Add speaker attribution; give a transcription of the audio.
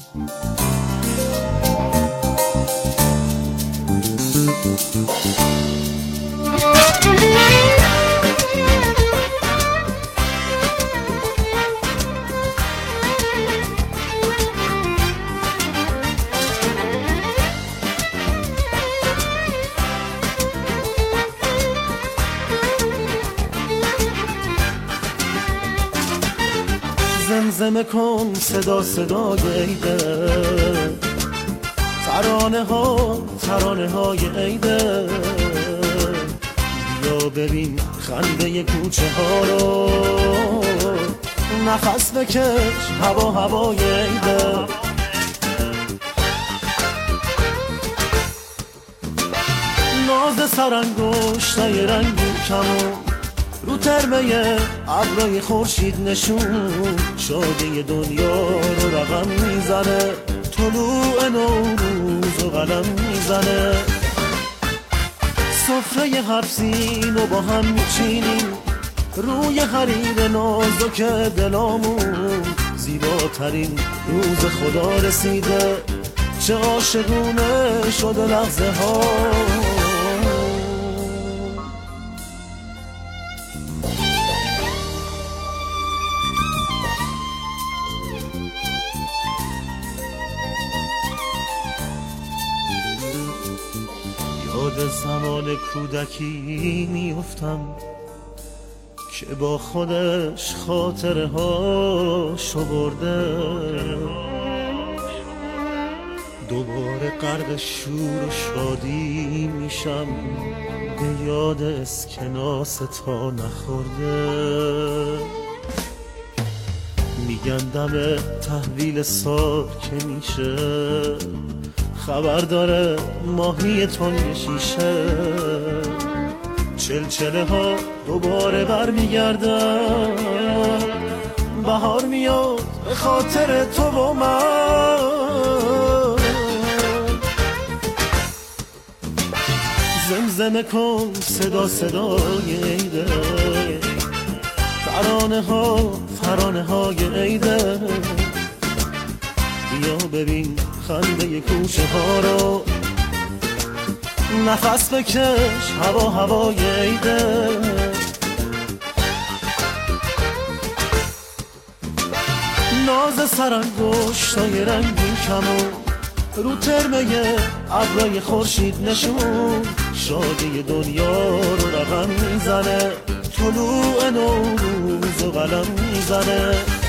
Speaker 1: زمزمه کن صدا صدای عیده، ترانه های عیده. بیا ببین خنده کوچه ها رو، نفس بکش هوای عیده. ناز سرانگشتای رنگین کمون رو ترمه ابرای خورشید نشون، شادی دنیا رو رقم میزنه، طلوع نوروز و قلم میزنه. سفره حبسین و با هم میچینیم، روی حریر نازک دلامون. زیباترین روز خدا رسیده، چه عاشقونه شده لحظه ها. یاد زمان کودکی میافتم که با خودش خاطره هاشو برده، دوباره غرق شور و شادی میشم، به یاد اسکناس تا نخورده. میگن دم تحویل سال که میشه، خبر داره ماهی تنگ شیشه. چلچله ها دوباره برمیگردن، بهار میاد به خاطر تو و من. زمزمه کن صدا صدای عیده، ترانه های عیده. بیا ببین خنده کوچه ها رو، نفس بکش هوای عیده. ناز سرانگشتای رنگین کمون رو ترمه ابرای خورشید نشون، شادی دنیا رو رقم میزنه، طلوع نوروز و قلم میزنه.